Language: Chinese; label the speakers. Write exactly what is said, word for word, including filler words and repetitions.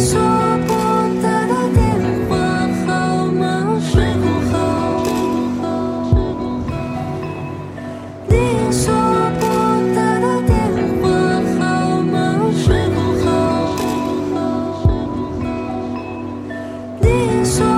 Speaker 1: 所拨打的电话号码是空号，你所拨打的电话号码是空号，你所